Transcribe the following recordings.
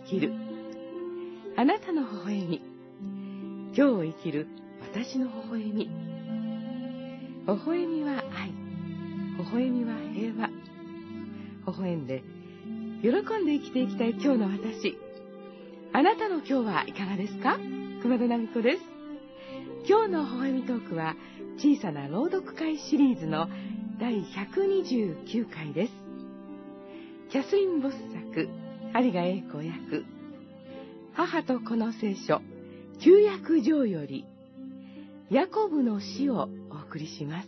きる。あなたの微笑み。今日を生きる私の微笑み。微笑みは愛。微笑みは平和。微笑んで喜んで生きていきたい今日の私。あなたの今日はいかがですか？熊田奈美子です。今日の微笑みトークは小さな朗読会シリーズの第129回です。キャスリン・ボス作、有賀栄子訳、母と子の聖書旧約上よりヤコブの詩をお送りします。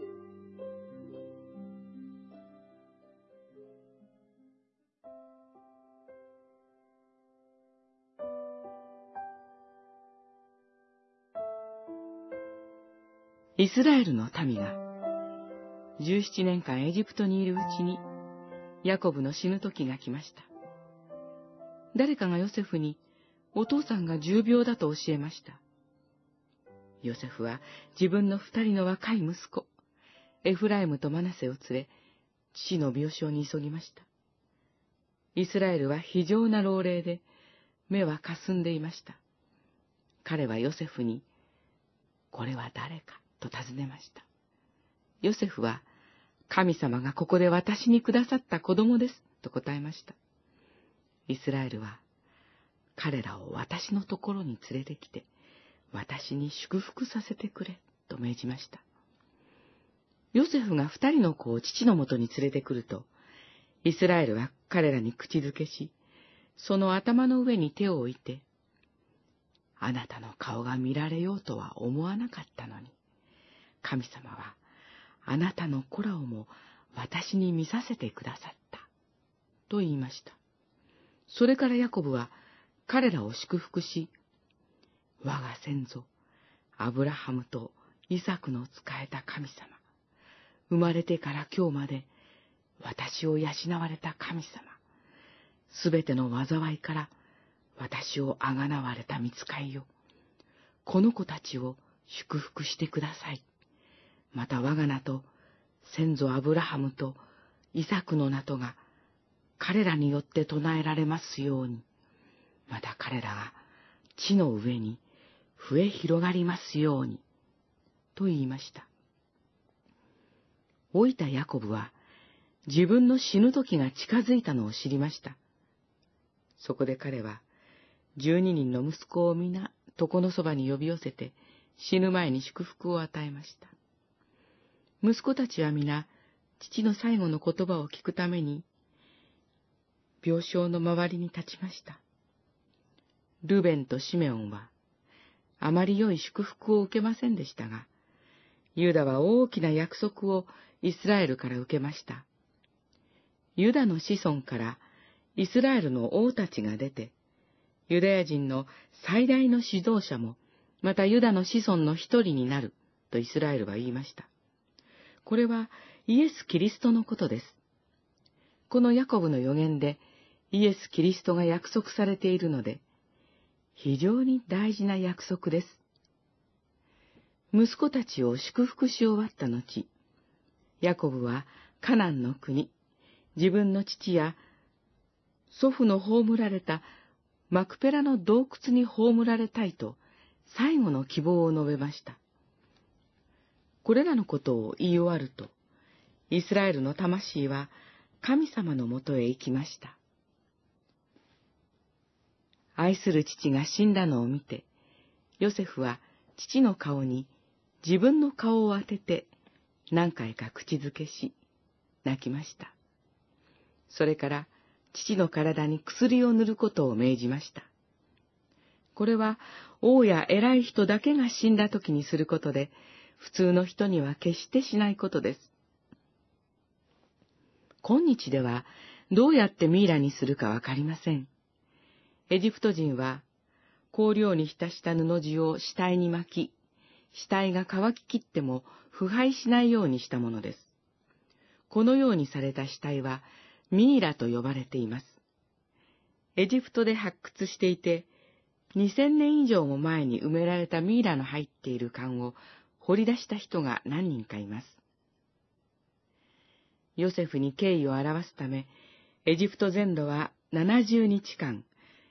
イスラエルの民が17年間エジプトにいるうちにヤコブの死ぬ時が来ました。誰かがヨセフにお父さんが重病だと教えました。ヨセフは自分の2人の若い息子エフライムとマナセを連れ父の病床に急ぎました。イスラエルは非常な老齢で目はかすんでいました。彼はヨセフにこれは誰かと尋ねました。ヨセフは神様がここで私にくださった子供ですと答えました。イスラエルは彼らを私のところに連れてきて私に祝福させてくれと命じました。ヨセフが2人の子を父のもとに連れてくると、イスラエルは彼らに口づけし、その頭の上に手を置いて、あなたの顔が見られようとは思わなかったのに、神様はあなたの子らをも私に見させてくださった、と言いました。それからヤコブは彼らを祝福し、我が先祖、アブラハムとイサクの仕えた神様、生まれてから今日まで私を養われた神様、すべての災いから私をあがなわれた御使いよ、この子たちを祝福してください。また我が名と先祖アブラハムとイサクの名とが彼らによって唱えられますように、また彼らが地の上に増え広がりますように、と言いました。老いたヤコブは自分の死ぬ時が近づいたのを知りました。そこで彼は12人の息子を皆床のそばに呼び寄せて死ぬ前に祝福を与えました。息子たちは皆父の最後の言葉を聞くために病床の周りに立ちました。ルベンとシメオンはあまり良い祝福を受けませんでしたが、ユダは大きな約束をイスラエルから受けました。ユダの子孫からイスラエルの王たちが出て、ユダヤ人の最大の指導者も、またユダの子孫の一人になるとイスラエルは言いました。これはイエス・キリストのことです。このヤコブの預言でイエス・キリストが約束されているので、非常に大事な約束です。息子たちを祝福し終わった後、ヤコブはカナンの国、自分の父や祖父の葬られたマクペラの洞窟に葬られたいと最後の希望を述べました。これらのことを言い終わると、イスラエルの魂は神様のもとへ行きました。愛する父が死んだのを見て、ヨセフは父の顔に自分の顔を当てて何回か口づけし、泣きました。それから父の体に薬を塗ることを命じました。これは王や偉い人だけが死んだ時にすることで、普通の人には決してしないことです。今日ではどうやってミイラにするかわかりません。エジプト人は香料に浸した布地を死体に巻き、死体が乾ききっても腐敗しないようにしたものです。このようにされた死体はミイラと呼ばれています。エジプトで発掘していて、2000年以上も前に埋められたミイラの入っている棺を掘り出した人が何人かいます。ヨセフに敬意を表すため、エジプト全土は70日間、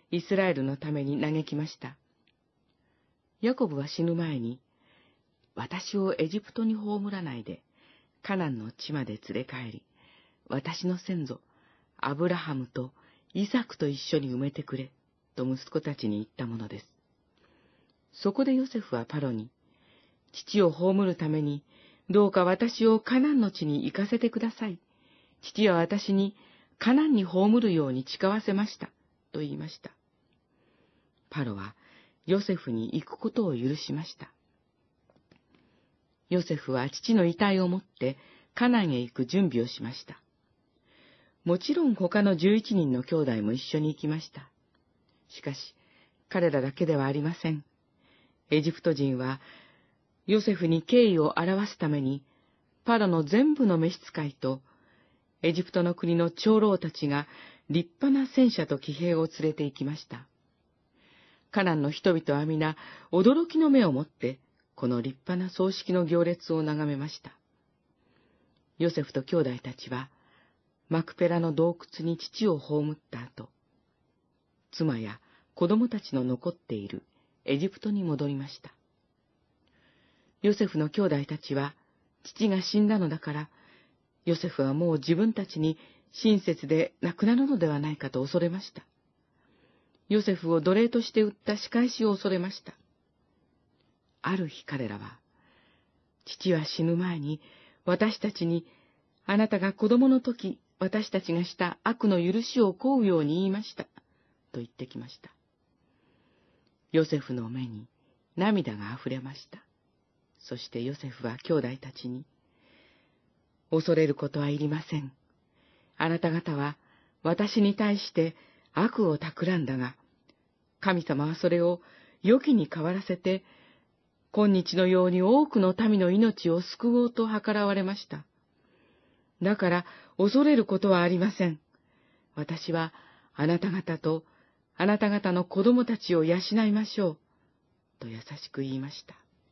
イスラエルのために嘆きました。ヤコブは死ぬ前に、私をエジプトに葬らないで、カナンの地まで連れ帰り、私の先祖、アブラハムとイサクと一緒に埋めてくれ、と息子たちに言ったものです。そこでヨセフはパロに、父を葬るために、どうか私をカナンの地に行かせてください。父は私にカナンに葬るように誓わせました、と言いました。パロはヨセフに行くことを許しました。ヨセフは父の遺体を持ってカナンへ行く準備をしました。もちろん他の11人の兄弟も一緒に行きました。しかし、彼らだけではありません。エジプト人は、ヨセフに敬意を表すために、パロの全部の召使いと、エジプトの国の長老たちが立派な戦車と騎兵を連れて行きました。カナンの人々は皆驚きの目を持って、この立派な葬式の行列を眺めました。ヨセフと兄弟たちは、マクペラの洞窟に父を葬った後、妻や子供たちの残っているエジプトに戻りました。ヨセフの兄弟たちは、父が死んだのだから、ヨセフはもう自分たちに親切で亡くなるのではないかと恐れました。ヨセフを奴隷として売った仕返しを恐れました。ある日彼らは、父は死ぬ前に私たちに、あなたが子供の時私たちがした悪の許しを請うように言いました、と言ってきました。ヨセフの目に涙があふれました。そしてヨセフは兄弟たちに、恐れることはいりません。あなた方は私に対して悪を企んだが、神様はそれを良きに変わらせて、今日のように多くの民の命を救おうと計らわれました。だから恐れることはありません。私はあなた方とあなた方の子供たちを養いましょう、と優しく言いました。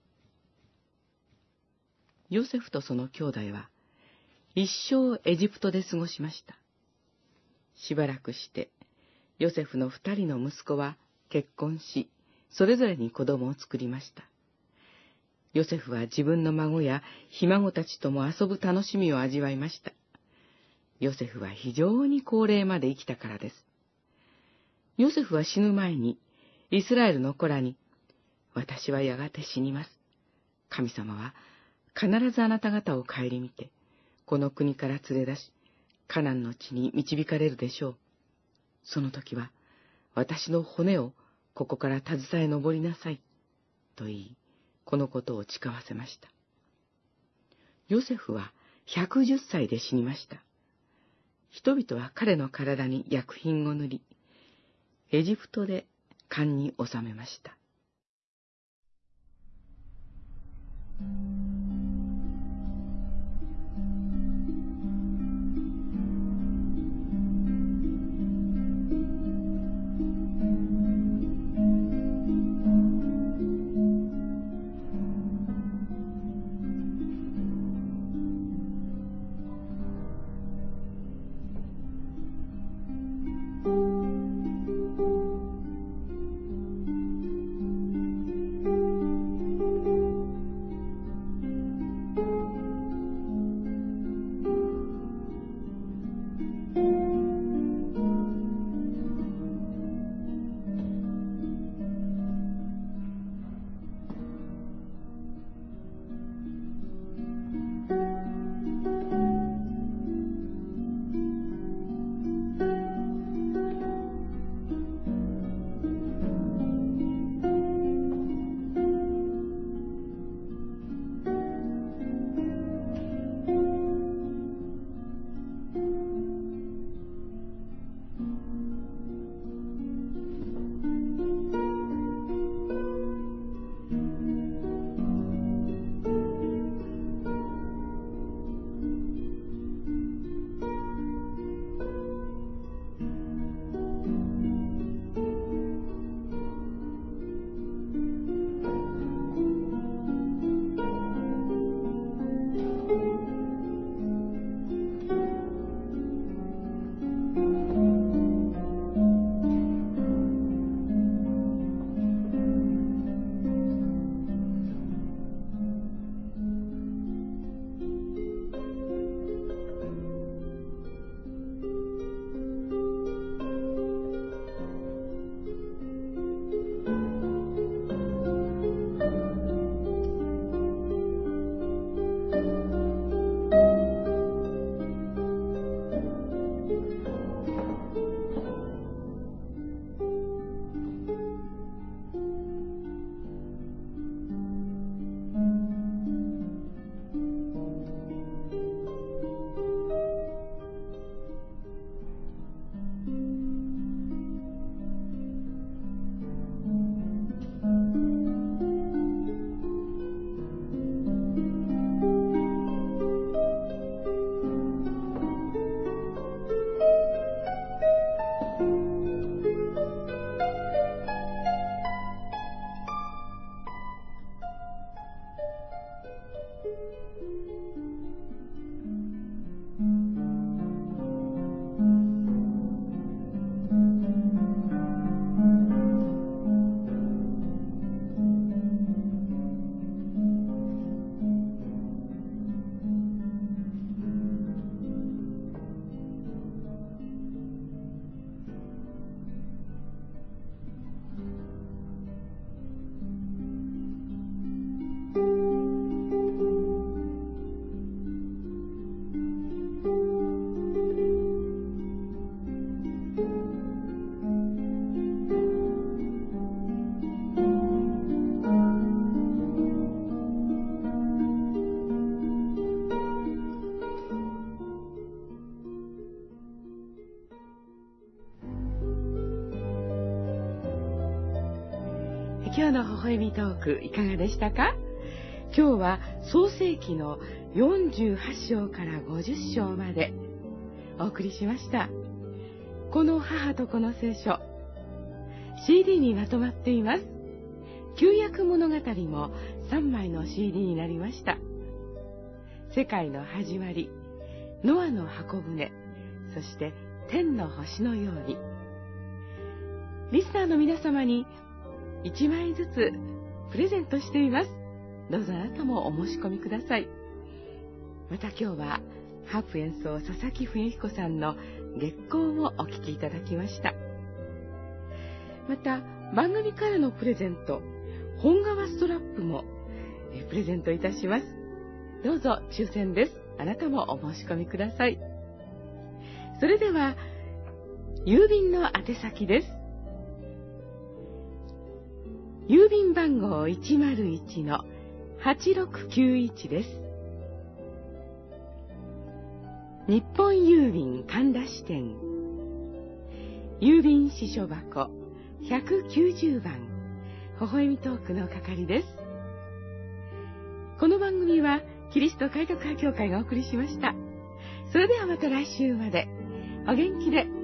ヨセフとその兄弟は一生エジプトで過ごしました。しばらくしてヨセフの2人の息子は結婚し、それぞれに子供を作りました。ヨセフは自分の孫やひ孫たちとも遊ぶ楽しみを味わいました。ヨセフは非常に高齢まで生きたからです。ヨセフは死ぬ前にイスラエルの子らに、私はやがて死にます。神様は必ずあなた方を顧みて、この国から連れ出し、カナンの地に導かれるでしょう。その時は、私の骨をここから携え登りなさい、と言い、このことを誓わせました。ヨセフは110歳で死にました。人々は彼の体に薬品を塗り、エジプトで棺に納めました。 今日の微笑みトークいかがでしたか？今日は創世記の48章から50章までお送りしました。この母と子の聖書、CD にまとまっています。旧約物語も3枚の CD になりました。世界の始まり、ノアの箱舟、そして天の星のように。リスナーの皆様に1枚ずつプレゼントしています。どうぞあなたもお申し込みください。また今日はハープ演奏佐々木冬彦さんの月光をお聴きいただきました。また番組からのプレゼント、本革ストラップもプレゼントいたします。どうぞ抽選です。あなたもお申し込みください。それでは郵便の宛先です。郵便番号 101-8691 です。日本郵便神田支店郵便支所箱190番微笑みトークの係です。この番組はキリスト改革派教会がお送りしました。それではまた来週までお元気で